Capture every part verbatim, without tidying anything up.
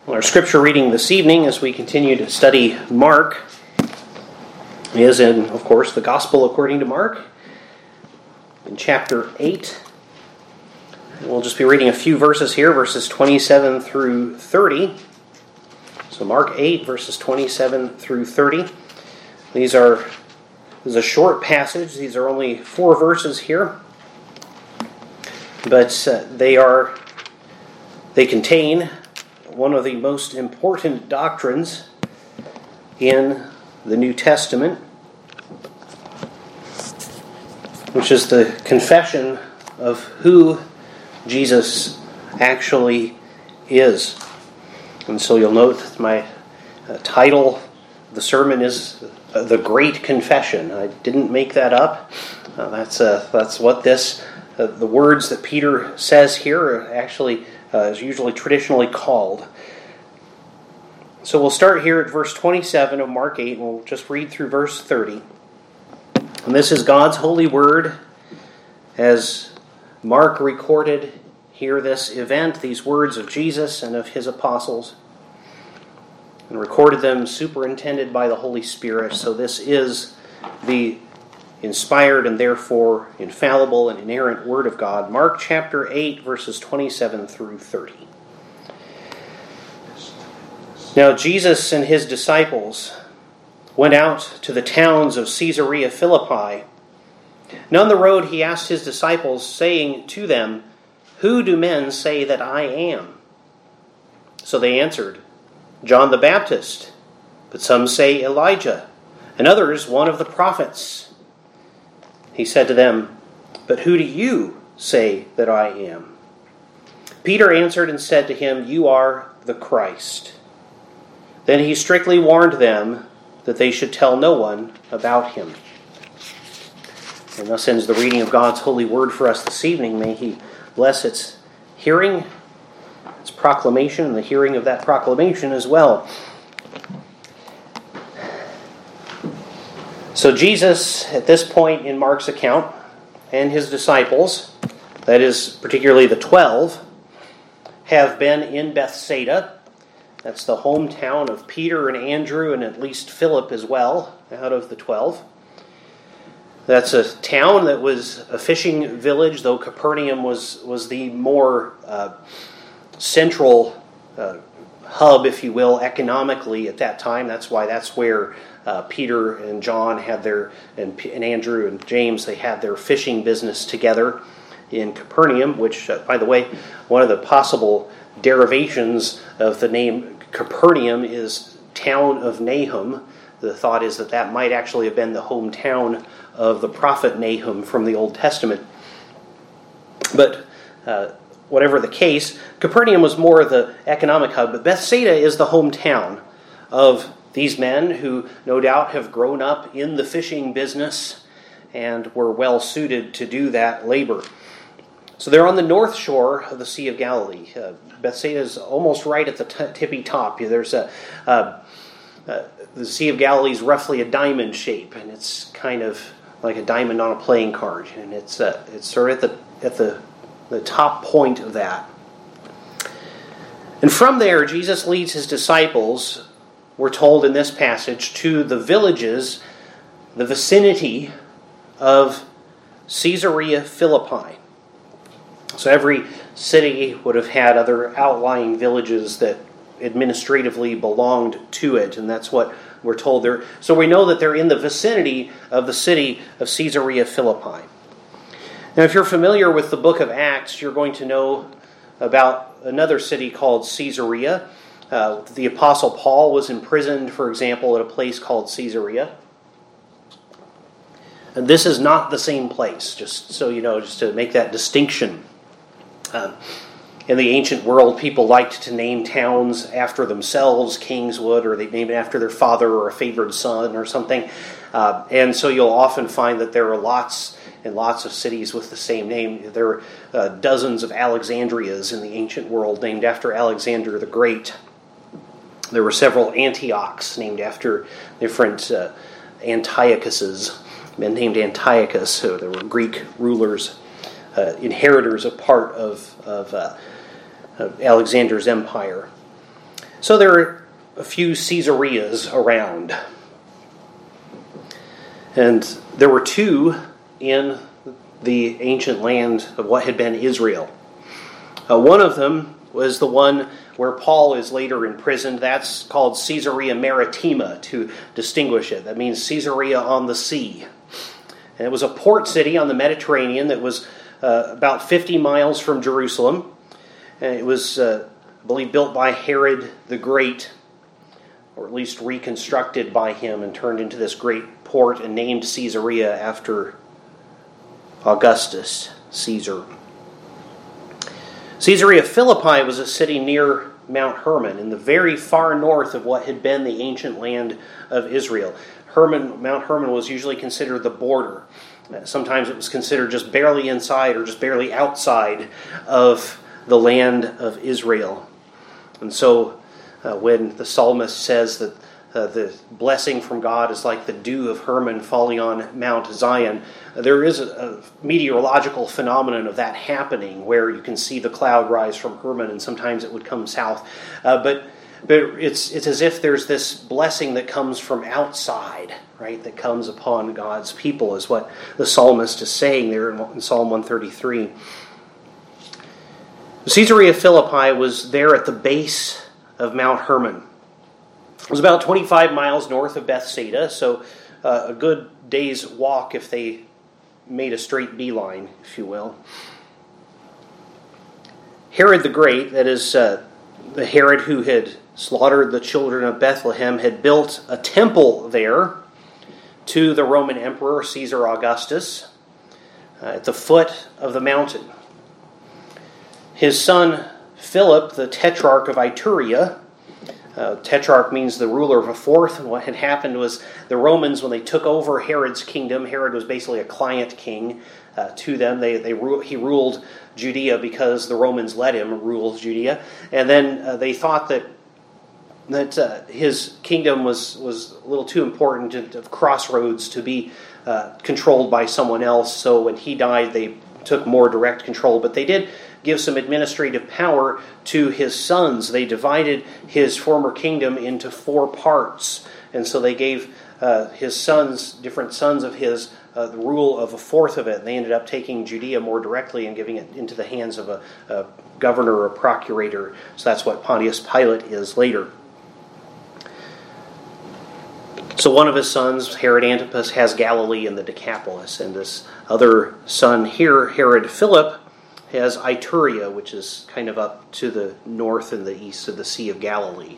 Well, our scripture reading this evening as we continue to study Mark is in, of course, the Gospel according to Mark in chapter eight. We'll just be reading a few verses here, verses twenty-seven through thirty. So Mark eight, verses twenty-seven through thirty. These are, this is a short passage. These are only four verses here. But uh, they are, they contain one of the most important doctrines in the New Testament, which is the confession of who Jesus actually is. And so you'll note that my uh, title of the sermon is uh, The Great Confession. I didn't make that up. Uh, that's uh, that's what this, uh, the words that Peter says here are actually Uh, is usually traditionally called. So we'll start here at verse twenty-seven of Mark eight, and we'll just read through verse thirty. And this is God's holy word. As Mark recorded here this event, these words of Jesus and of his apostles, and recorded them superintended by the Holy Spirit. So this is the inspired and therefore infallible and inerrant Word of God. Mark chapter eight, verses twenty-seven through thirty. Now Jesus and his disciples went out to the towns of Caesarea Philippi. And on the road he asked his disciples, saying to them, "Who do men say that I am?" So they answered, "John the Baptist, but some say Elijah, and others one of the prophets." He said to them, "But who do you say that I am?" Peter answered and said to him, "You are the Christ." Then he strictly warned them that they should tell no one about him. And thus ends the reading of God's holy word for us this evening. May he bless its hearing, its proclamation, and the hearing of that proclamation as well. So Jesus, at this point in Mark's account, and his disciples, that is particularly the twelve, have been in Bethsaida. That's the hometown of Peter and Andrew and at least Philip as well, out of the twelve. That's a town that was a fishing village, though Capernaum was, was the more uh, central uh, hub, if you will, economically at that time. That's why that's where Uh, Peter and John had their, and, and Andrew and James, they had their fishing business together in Capernaum, which, uh, by the way, one of the possible derivations of the name Capernaum is town of Nahum. The thought is that that might actually have been the hometown of the prophet Nahum from the Old Testament. But uh, whatever the case, Capernaum was more the economic hub, but Bethsaida is the hometown of these men who no doubt have grown up in the fishing business and were well suited to do that labor. So they're on the north shore of the Sea of Galilee. Uh, Bethsaida is almost right at the t- tippy top. There's a uh, uh, the Sea of Galilee is roughly a diamond shape, and it's kind of like a diamond on a playing card, and it's uh, it's sort of at the at the the top point of that. And from there, Jesus leads his disciples, we're told in this passage, to the villages, the vicinity of Caesarea Philippi. So every city would have had other outlying villages that administratively belonged to it, and that's what we're told there. So we know that they're in the vicinity of the city of Caesarea Philippi. Now, if you're familiar with the book of Acts, you're going to know about another city called Caesarea. Uh, the Apostle Paul was imprisoned, for example, at a place called Caesarea. And this is not the same place, just so you know, just to make that distinction. Uh, in the ancient world, people liked to name towns after themselves, kings would, or they'd name it after their father or a favored son or something. Uh, and so you'll often find that there are lots and lots of cities with the same name. There are uh, dozens of Alexandrias in the ancient world named after Alexander the Great. There were several Antiochs named after different uh, Antiochuses, men named Antiochus, so there were Greek rulers, uh, inheritors of part of, of, uh, of Alexander's empire. So there are a few Caesareas around. And there were two in the ancient land of what had been Israel. Uh, one of them was the one where Paul is later imprisoned. That's called Caesarea Maritima to distinguish it. That means Caesarea on the sea. And it was a port city on the Mediterranean that was uh, about fifty miles from Jerusalem. And it was, uh, I believe, built by Herod the Great, or at least reconstructed by him and turned into this great port and named Caesarea after Augustus Caesar. Caesarea Philippi was a city near Mount Hermon in the very far north of what had been the ancient land of Israel. Hermon, Mount Hermon was usually considered the border. Sometimes it was considered just barely inside or just barely outside of the land of Israel. And so uh, when the psalmist says that uh, the blessing from God is like the dew of Hermon falling on Mount Zion, there is a, a meteorological phenomenon of that happening where you can see the cloud rise from Hermon and sometimes it would come south. Uh, but but it's it's as if there's this blessing that comes from outside, right, that comes upon God's people, is what the psalmist is saying there in, in Psalm one thirty-three. Caesarea Philippi was there at the base of Mount Hermon. It was about twenty-five miles north of Bethsaida, so uh, a good day's walk if they made a straight beeline, if you will. Herod the Great, that is uh, the Herod who had slaughtered the children of Bethlehem, had built a temple there to the Roman Emperor Caesar Augustus uh, at the foot of the mountain. His son Philip, the Tetrarch of Iturea, Uh, tetrarch means the ruler of a fourth, and what had happened was the Romans, when they took over Herod's kingdom, Herod was basically a client king uh, to them. They they he ruled Judea because the Romans let him rule Judea, and then uh, they thought that that uh, his kingdom was was a little too important of crossroads to be uh, controlled by someone else. So when he died, they took more direct control, but they did give some administrative power to his sons. They divided his former kingdom into four parts. And so they gave uh, his sons, different sons of his, uh, the rule of a fourth of it. And they ended up taking Judea more directly and giving it into the hands of a, a governor or a procurator. So that's what Pontius Pilate is later. So one of his sons, Herod Antipas, has Galilee and the Decapolis. And this other son here, Herod Philip, has Iturea, which is kind of up to the north and the east of the Sea of Galilee.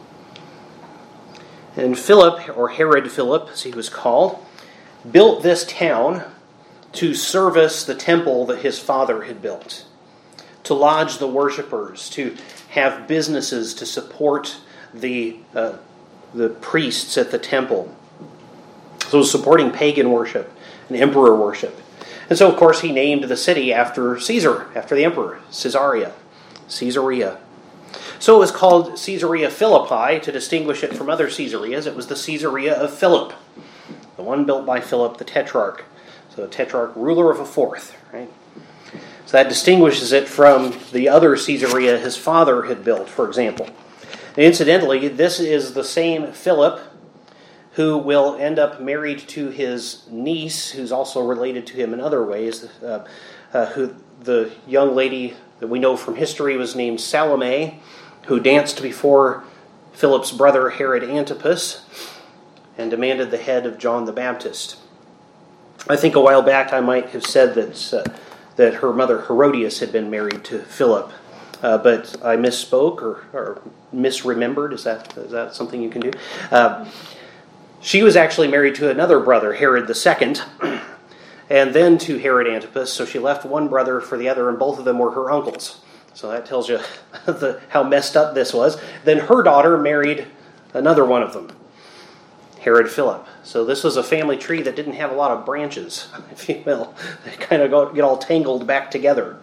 And Philip, or Herod Philip, as he was called, built this town to service the temple that his father had built, to lodge the worshipers, to have businesses to support the uh, the priests at the temple. So it was supporting pagan worship and emperor worship. And so, of course, he named the city after Caesar, after the emperor, Caesarea, Caesarea. So it was called Caesarea Philippi to distinguish it from other Caesareas. It was the Caesarea of Philip, the one built by Philip the Tetrarch. So a Tetrarch, ruler of a fourth, right? So that distinguishes it from the other Caesarea his father had built, for example. And incidentally, this is the same Philip who will end up married to his niece, who's also related to him in other ways. Uh, uh, who the young lady that we know from history was named Salome, who danced before Philip's brother Herod Antipas and demanded the head of John the Baptist. I think a while back I might have said that uh, that her mother Herodias had been married to Philip, uh, but I misspoke or, or misremembered. Is that is that something you can do? Uh, She was actually married to another brother, Herod the Second, and then to Herod Antipas. So she left one brother for the other, and both of them were her uncles. So that tells you the, how messed up this was. Then her daughter married another one of them, Herod Philip. So this was a family tree that didn't have a lot of branches, if you will. They kind of go, get all tangled back together.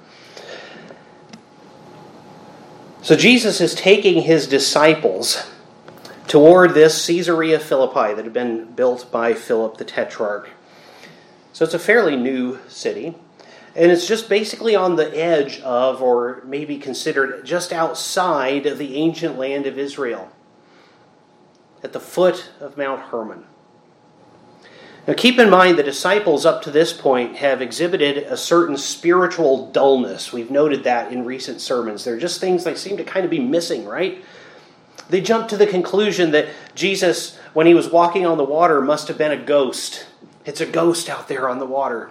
So Jesus is taking his disciples toward this Caesarea Philippi that had been built by Philip the Tetrarch. So it's a fairly new city. And it's just basically on the edge of, or maybe considered just outside of the ancient land of Israel, at the foot of Mount Hermon. Now keep in mind the disciples up to this point have exhibited a certain spiritual dullness. We've noted that in recent sermons. They're just things they seem to kind of be missing, right? They jump to the conclusion that Jesus, when he was walking on the water, must have been a ghost. It's a ghost out there on the water.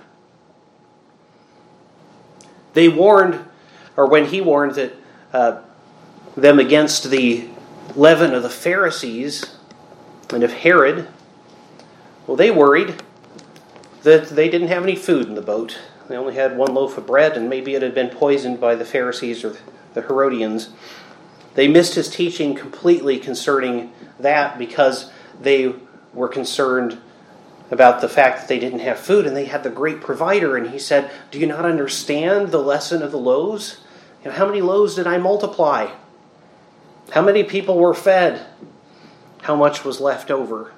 They warned, or when he warned that uh, them against the leaven of the Pharisees and of Herod, well, they worried that they didn't have any food in the boat. They only had one loaf of bread, and maybe it had been poisoned by the Pharisees or the Herodians. They missed his teaching completely concerning that because they were concerned about the fact that they didn't have food, and they had the great provider. And he said, do you not understand the lesson of the loaves? You know, how many loaves did I multiply? How many people were fed? How much was left over?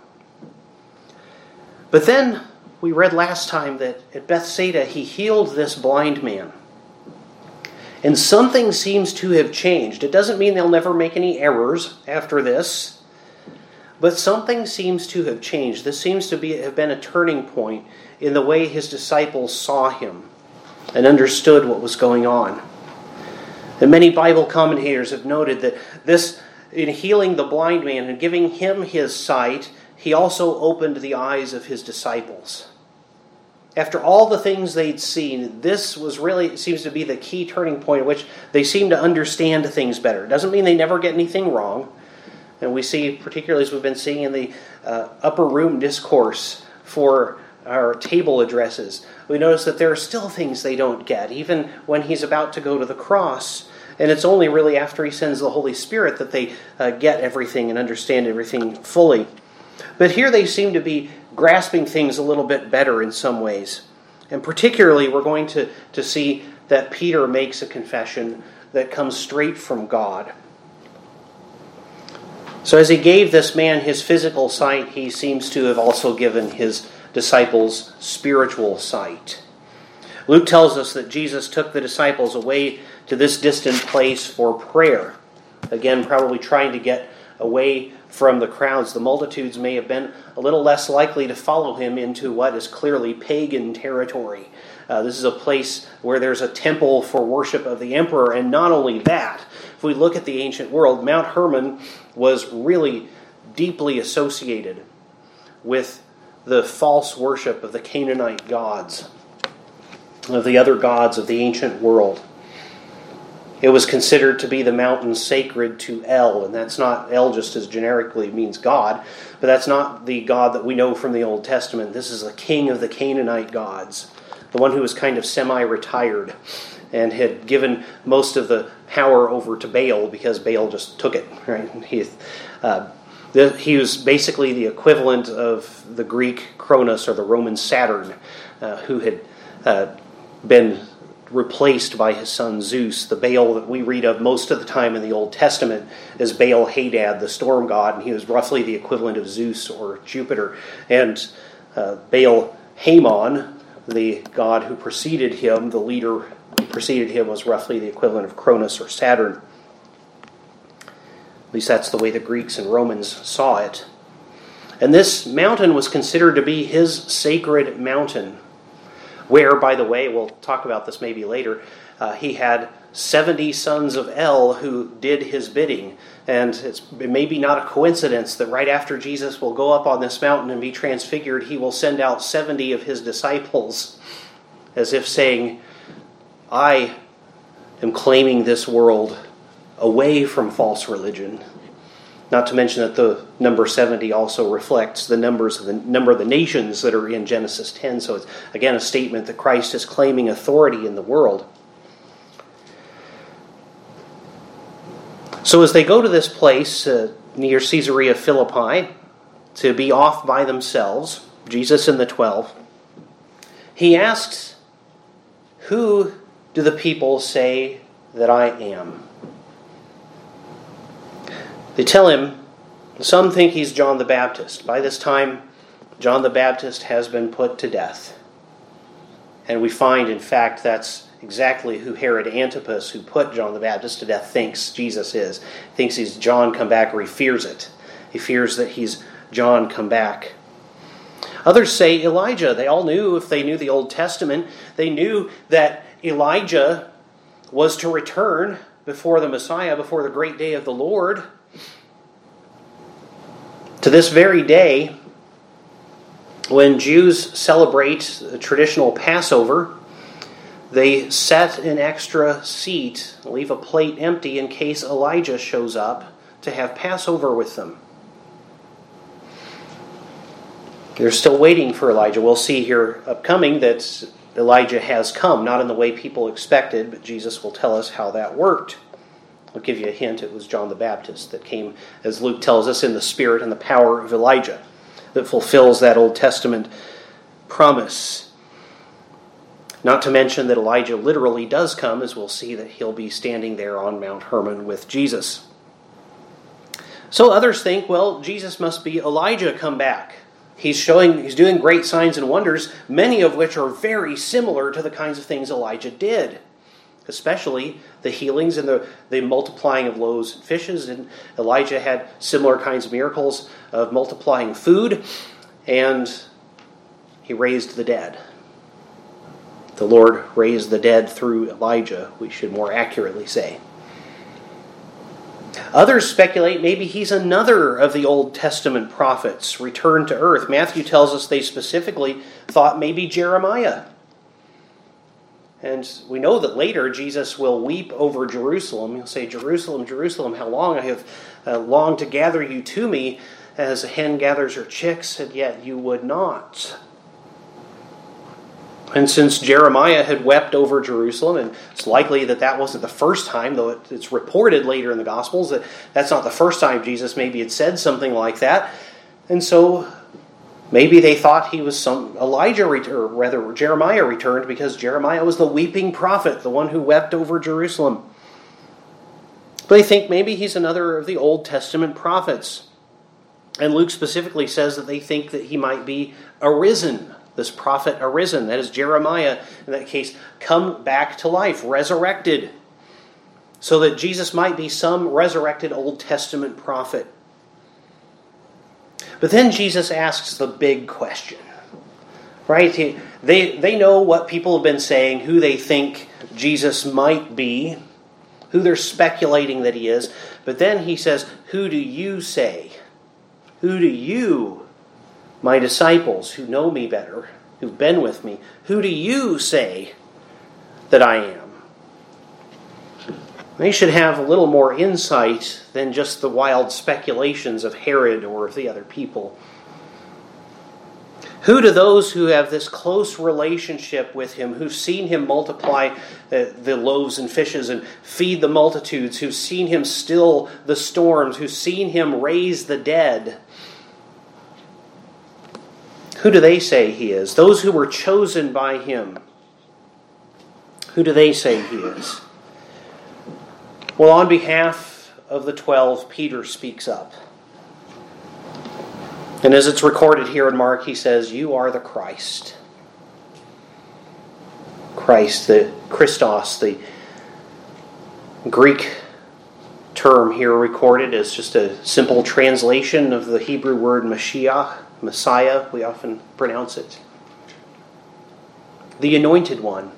But then we read last time that at Bethsaida he healed this blind man. And something seems to have changed. It doesn't mean they'll never make any errors after this. But something seems to have changed. This seems to be have been a turning point in the way his disciples saw him and understood what was going on. And many Bible commentators have noted that this, in healing the blind man and giving him his sight, he also opened the eyes of his disciples. After all the things they'd seen, this was really, seems to be the key turning point at which they seem to understand things better. It doesn't mean they never get anything wrong. And we see, particularly as we've been seeing in the uh, upper room discourse for our table addresses, we notice that there are still things they don't get, even when he's about to go to the cross. And it's only really after he sends the Holy Spirit that they uh, get everything and understand everything fully. But here they seem to be grasping things a little bit better in some ways. And particularly, we're going to, to see that Peter makes a confession that comes straight from God. So as he gave this man his physical sight, he seems to have also given his disciples spiritual sight. Luke tells us that Jesus took the disciples away to this distant place for prayer. Again, probably trying to get away from the crowds. The multitudes may have been a little less likely to follow him into what is clearly pagan territory. Uh, this is a place where there's a temple for worship of the emperor, and not only that, if we look at the ancient world, Mount Hermon was really deeply associated with the false worship of the Canaanite gods, of the other gods of the ancient world. It was considered to be the mountain sacred to El, and that's not, El just as generically means God, but that's not the God that we know from the Old Testament. This is the king of the Canaanite gods, the one who was kind of semi-retired and had given most of the power over to Baal because Baal just took it. Right? He, uh, the, he was basically the equivalent of the Greek Cronus or the Roman Saturn, uh, who had uh, been replaced by his son Zeus. The Baal that we read of most of the time in the Old Testament is Baal Hadad, the storm god, and he was roughly the equivalent of Zeus or Jupiter. And uh, Baal Hamon, the god who preceded him, the leader who preceded him, was roughly the equivalent of Cronus or Saturn. At least that's the way the Greeks and Romans saw it. And this mountain was considered to be his sacred mountain, where, by the way, we'll talk about this maybe later, uh, he had seventy sons of El who did his bidding. And it's maybe not a coincidence that right after Jesus will go up on this mountain and be transfigured, he will send out seventy of his disciples, as if saying, I am claiming this world away from false religion. Not to mention that the number seventy also reflects the numbers of the number of the nations that are in Genesis ten. So it's, again, a statement that Christ is claiming authority in the world. So as they go to this place uh, near Caesarea Philippi to be off by themselves, Jesus and the twelve, he asks, who do the people say that I am? They tell him, some think he's John the Baptist. By this time, John the Baptist has been put to death. And we find, in fact, that's exactly who Herod Antipas, who put John the Baptist to death, thinks Jesus is. Thinks he's John come back, or he fears it. He fears that he's John come back. Others say Elijah. They all knew, if they knew the Old Testament, they knew that Elijah was to return before the Messiah, before the great day of the Lord. To this very day, when Jews celebrate a traditional Passover, they set an extra seat, leave a plate empty in case Elijah shows up to have Passover with them. They're still waiting for Elijah. We'll see here upcoming that Elijah has come, not in the way people expected, but Jesus will tell us how that worked. I'll give you a hint. It was John the Baptist that came, as Luke tells us, in the spirit and the power of Elijah, that fulfills that Old Testament promise. Not to mention that Elijah literally does come, as we'll see that he'll be standing there on Mount Hermon with Jesus. So others think, well, Jesus must be Elijah come back. He's showing, he's doing great signs and wonders, many of which are very similar to the kinds of things Elijah did. Especially the healings and the, the multiplying of loaves and fishes. And Elijah had similar kinds of miracles of multiplying food. And he raised the dead. The Lord raised the dead through Elijah, we should more accurately say. Others speculate maybe he's another of the Old Testament prophets returned to earth. Matthew tells us they specifically thought maybe Jeremiah. And we know that later Jesus will weep over Jerusalem. He'll say, Jerusalem, Jerusalem, how long I have uh, longed to gather you to me as a hen gathers her chicks, and yet you would not. And since Jeremiah had wept over Jerusalem, and it's likely that that wasn't the first time, though it, it's reported later in the Gospels that that's not the first time Jesus maybe had said something like that. And so maybe they thought he was some Elijah, or rather Jeremiah returned, because Jeremiah was the weeping prophet, the one who wept over Jerusalem. But they think maybe he's another of the Old Testament prophets. And Luke specifically says that they think that he might be arisen, this prophet arisen. That is Jeremiah, in that case, come back to life, resurrected. So that Jesus might be some resurrected Old Testament prophet. But then Jesus asks the big question, right? He, they, they know what people have been saying, who they think Jesus might be, who they're speculating that he is. But then he says, who do you say? Who do you, my disciples who know me better, who've been with me, who do you say that I am? They should have a little more insight than just the wild speculations of Herod or of the other people. Who do those who have this close relationship with him, who've seen him multiply the, the loaves and fishes and feed the multitudes, who've seen him still the storms, who've seen him raise the dead, who do they say he is? Those who were chosen by him, who do they say he is? Well, on behalf of the twelve, Peter speaks up. And as it's recorded here in Mark, he says, you are the Christ. Christ, the Christos, the Greek term here recorded is just a simple translation of the Hebrew word Mashiach, Messiah, we often pronounce it. The anointed one.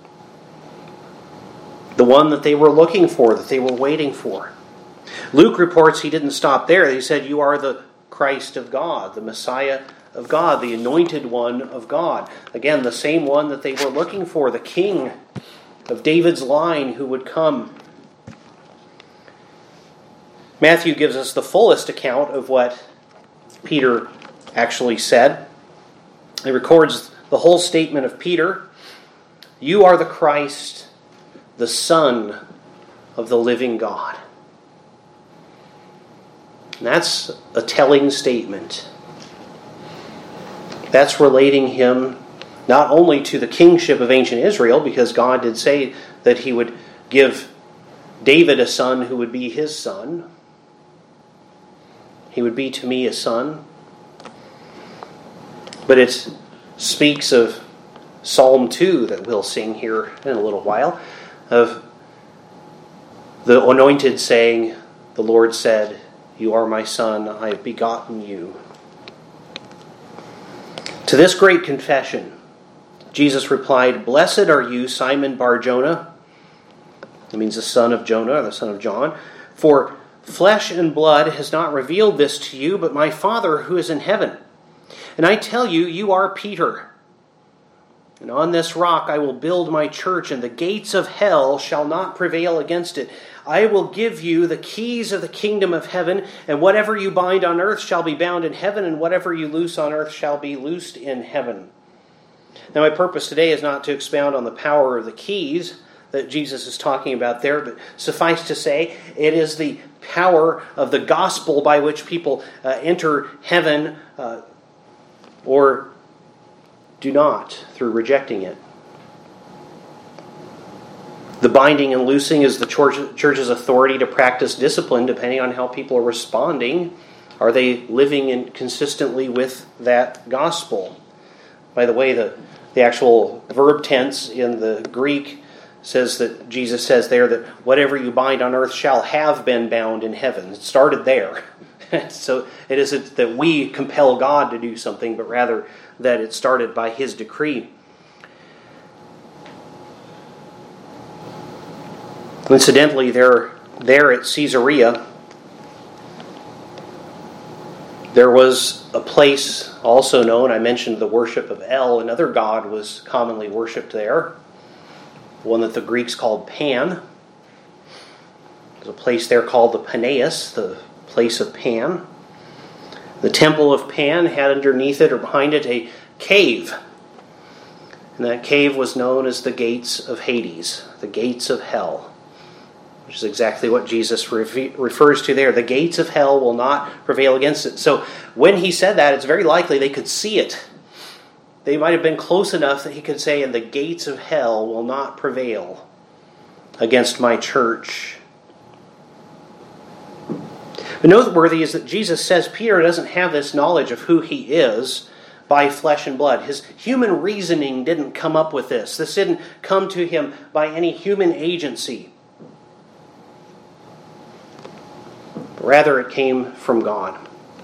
The one that they were looking for, that they were waiting for. Luke reports he didn't stop there. He said, you are the Christ of God, the Messiah of God, the anointed one of God. Again, the same one that they were looking for, the king of David's line who would come. Matthew gives us the fullest account of what Peter actually said. He records the whole statement of Peter. You are the Christ, the Son of the living God. And that's a telling statement. That's relating him not only to the kingship of ancient Israel, because God did say that he would give David a son who would be his son. He would be to me a son. But it speaks of Psalm two that we'll sing here in a little while, of the anointed saying, "The Lord said, 'You are my son, I have begotten you.'" To this great confession, Jesus replied, "Blessed are you, Simon Bar-Jonah," that means the son of Jonah, or the son of John, "for flesh and blood has not revealed this to you, but my Father who is in heaven. And I tell you, you are Peter. And on this rock I will build my church, and the gates of hell shall not prevail against it. I will give you the keys of the kingdom of heaven, and whatever you bind on earth shall be bound in heaven, and whatever you loose on earth shall be loosed in heaven." Now, my purpose today is not to expound on the power of the keys that Jesus is talking about there, but suffice to say, it is the power of the gospel by which people uh, enter heaven uh, or do not through rejecting it. The binding and loosing is the church, church's authority to practice discipline depending on how people are responding. Are they living in consistently with that gospel? By the way, the, the actual verb tense in the Greek says that Jesus says there that whatever you bind on earth shall have been bound in heaven. It started there. So it isn't that we compel God to do something, but rather that it started by His decree. Incidentally, there, there at Caesarea, there was a place also known, I mentioned the worship of El, another god was commonly worshipped there, one that the Greeks called Pan. There's a place there called the Paneas, the place of Pan. The temple of Pan had underneath it or behind it a cave. And that cave was known as the gates of Hades, the gates of hell, which is exactly what Jesus re- refers to there. The gates of hell will not prevail against it. So when he said that, it's very likely they could see it. They might have been close enough that he could say, "And the gates of hell will not prevail against my church." But noteworthy is that Jesus says Peter doesn't have this knowledge of who he is by flesh and blood. His human reasoning didn't come up with this. This didn't come to him by any human agency. Rather, it came from God.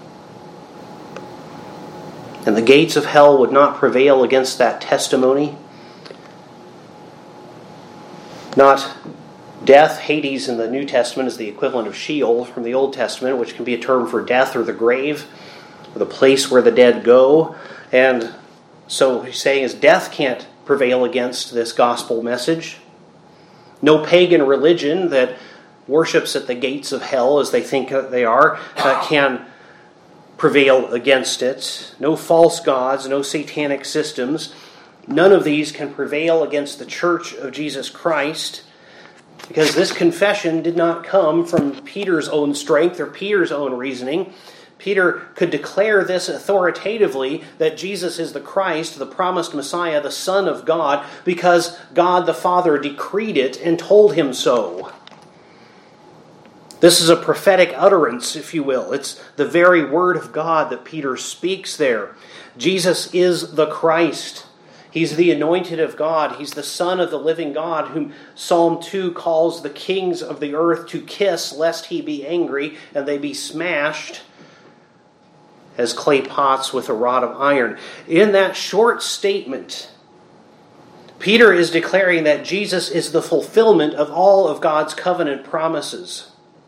And the gates of hell would not prevail against that testimony. Not death. Hades in the New Testament is the equivalent of Sheol from the Old Testament, which can be a term for death or the grave, or the place where the dead go. And so what he's saying is death can't prevail against this gospel message. No pagan religion that worships at the gates of hell as they think they are uh, can prevail against it. No false gods, no satanic systems. None of these can prevail against the church of Jesus Christ, because this confession did not come from Peter's own strength or Peter's own reasoning. Peter could declare this authoritatively, that Jesus is the Christ, the promised Messiah, the Son of God, because God the Father decreed it and told him so. This is a prophetic utterance, if you will. It's the very word of God that Peter speaks there. Jesus is the Christ. He's the anointed of God. He's the Son of the living God, whom Psalm two calls the kings of the earth to kiss, lest he be angry and they be smashed as clay pots with a rod of iron. In that short statement, Peter is declaring that Jesus is the fulfillment of all of God's covenant promises.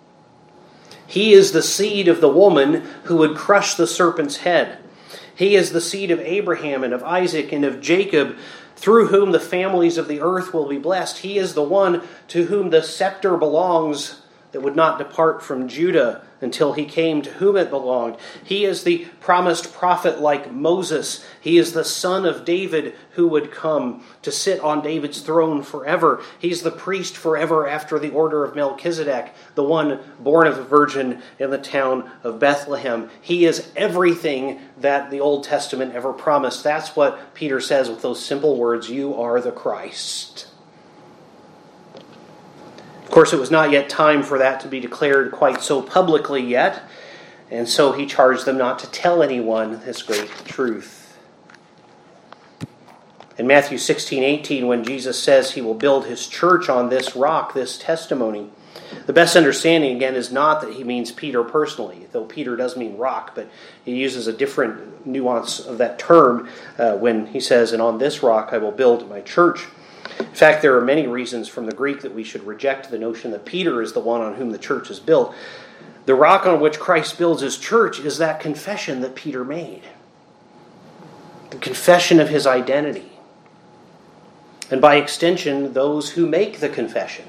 He is the seed of the woman who would crush the serpent's head. He is the seed of Abraham and of Isaac and of Jacob, through whom the families of the earth will be blessed. He is the one to whom the scepter belongs that would not depart from Judah until he came to whom it belonged. He is the promised prophet like Moses. He is the son of David who would come to sit on David's throne forever. He's the priest forever after the order of Melchizedek, the one born of a virgin in the town of Bethlehem. He is everything that the Old Testament ever promised. That's what Peter says with those simple words, "You are the Christ." Of course, it was not yet time for that to be declared quite so publicly yet, and so he charged them not to tell anyone this great truth. In Matthew sixteen eighteen, when Jesus says he will build his church on this rock, this testimony, the best understanding, again, is not that he means Peter personally, though Peter does mean rock, but he uses a different nuance of that term uh, when he says, and on this rock I will build my church. In fact, there are many reasons from the Greek that we should reject the notion that Peter is the one on whom the church is built. The rock on which Christ builds his church is that confession that Peter made. The confession of his identity. And by extension, those who make the confession.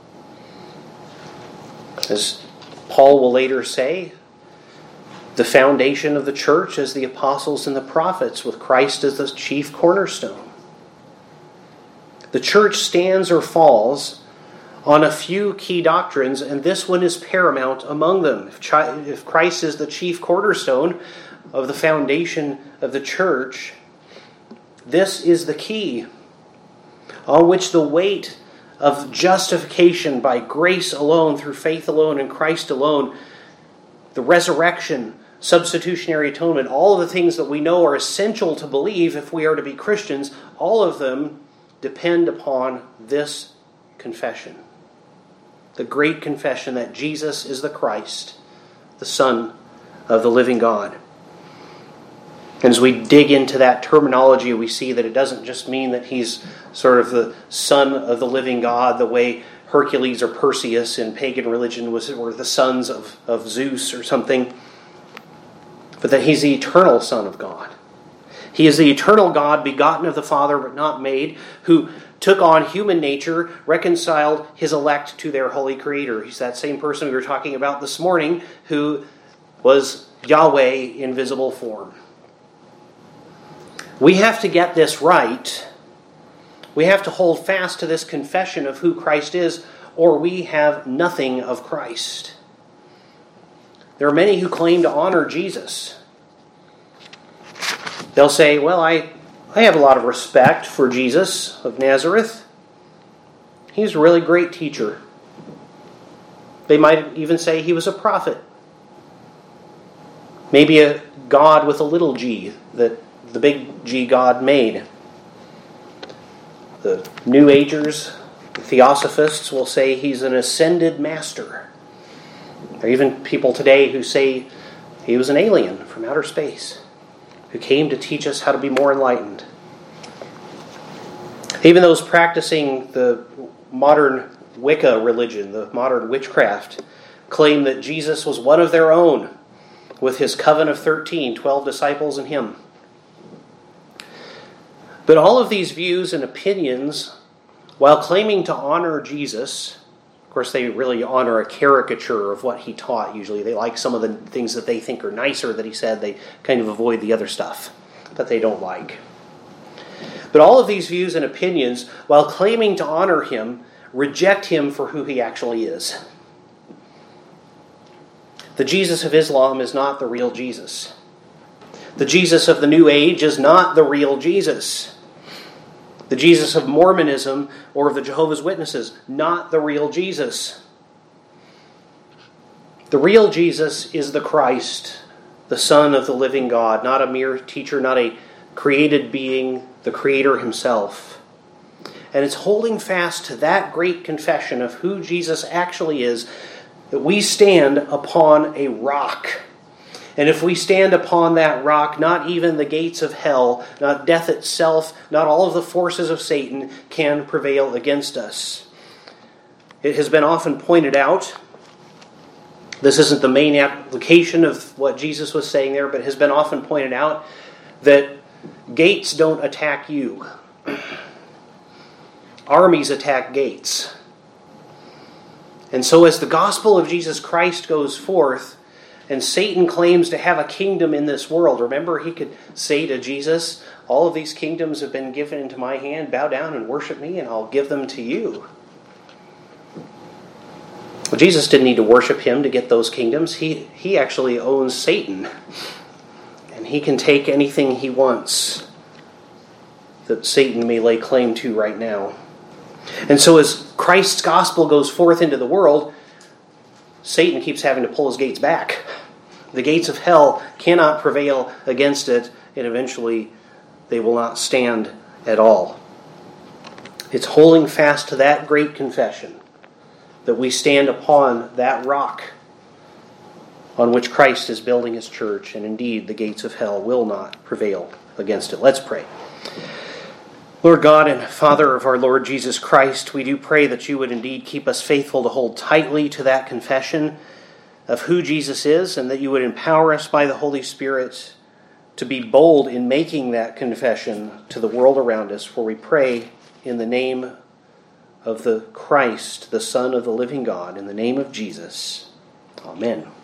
As Paul will later say, the foundation of the church is the apostles and the prophets, with Christ as the chief cornerstone. The church stands or falls on a few key doctrines, and this one is paramount among them. If, chi- if Christ is the chief cornerstone of the foundation of the church, this is the key on which the weight of justification by grace alone, through faith alone, in Christ alone, the resurrection, substitutionary atonement, all of the things that we know are essential to believe if we are to be Christians, all of them depend upon this confession. The great confession that Jesus is the Christ, the Son of the living God. And as we dig into that terminology, we see that it doesn't just mean that he's sort of the son of the living God, the way Hercules or Perseus in pagan religion was, were the sons of, of Zeus or something, but that he's the eternal Son of God. He is the eternal God, begotten of the Father but not made, who took on human nature, reconciled his elect to their holy Creator. He's that same person we were talking about this morning, who was Yahweh in visible form. We have to get this right. We have to hold fast to this confession of who Christ is, or we have nothing of Christ. There are many who claim to honor Jesus. They'll say, well, I, I have a lot of respect for Jesus of Nazareth. He's a really great teacher. They might even say he was a prophet. Maybe a God with a little g that the big G God made. The New Agers, the Theosophists, will say he's an ascended master. There are even people today who say he was an alien from outer space who came to teach us how to be more enlightened. Even those practicing the modern Wicca religion, the modern witchcraft, claim that Jesus was one of their own with his coven of thirteen, twelve disciples and him. But all of these views and opinions, while claiming to honor Jesus, of course they really honor a caricature of what he taught usually. They like some of the things that they think are nicer that he said. They kind of avoid the other stuff that they don't like. But all of these views and opinions, while claiming to honor him, reject him for who he actually is. The Jesus of Islam is not the real Jesus. The Jesus of the New Age is not the real Jesus. The Jesus of Mormonism or of the Jehovah's Witnesses, not the real Jesus. The real Jesus is the Christ, the Son of the living God, not a mere teacher, not a created being, the Creator himself. And it's holding fast to that great confession of who Jesus actually is that we stand upon a rock. And if we stand upon that rock, not even the gates of hell, not death itself, not all of the forces of Satan can prevail against us. It has been often pointed out, this isn't the main application of what Jesus was saying there, but it has been often pointed out that gates don't attack you. Armies attack gates. And so as the gospel of Jesus Christ goes forth, and Satan claims to have a kingdom in this world. Remember, he could say to Jesus, all of these kingdoms have been given into my hand. Bow down and worship me, and I'll give them to you. Well, Jesus didn't need to worship him to get those kingdoms. He, he actually owns Satan. And he can take anything he wants that Satan may lay claim to right now. And so as Christ's gospel goes forth into the world, Satan keeps having to pull his gates back. The gates of hell cannot prevail against it, and eventually they will not stand at all. It's holding fast to that great confession that we stand upon that rock on which Christ is building his church, and indeed the gates of hell will not prevail against it. Let's pray. Lord God and Father of our Lord Jesus Christ, we do pray that you would indeed keep us faithful to hold tightly to that confession of who Jesus is, and that you would empower us by the Holy Spirit to be bold in making that confession to the world around us, for we pray in the name of the Christ, the Son of the living God, in the name of Jesus. Amen.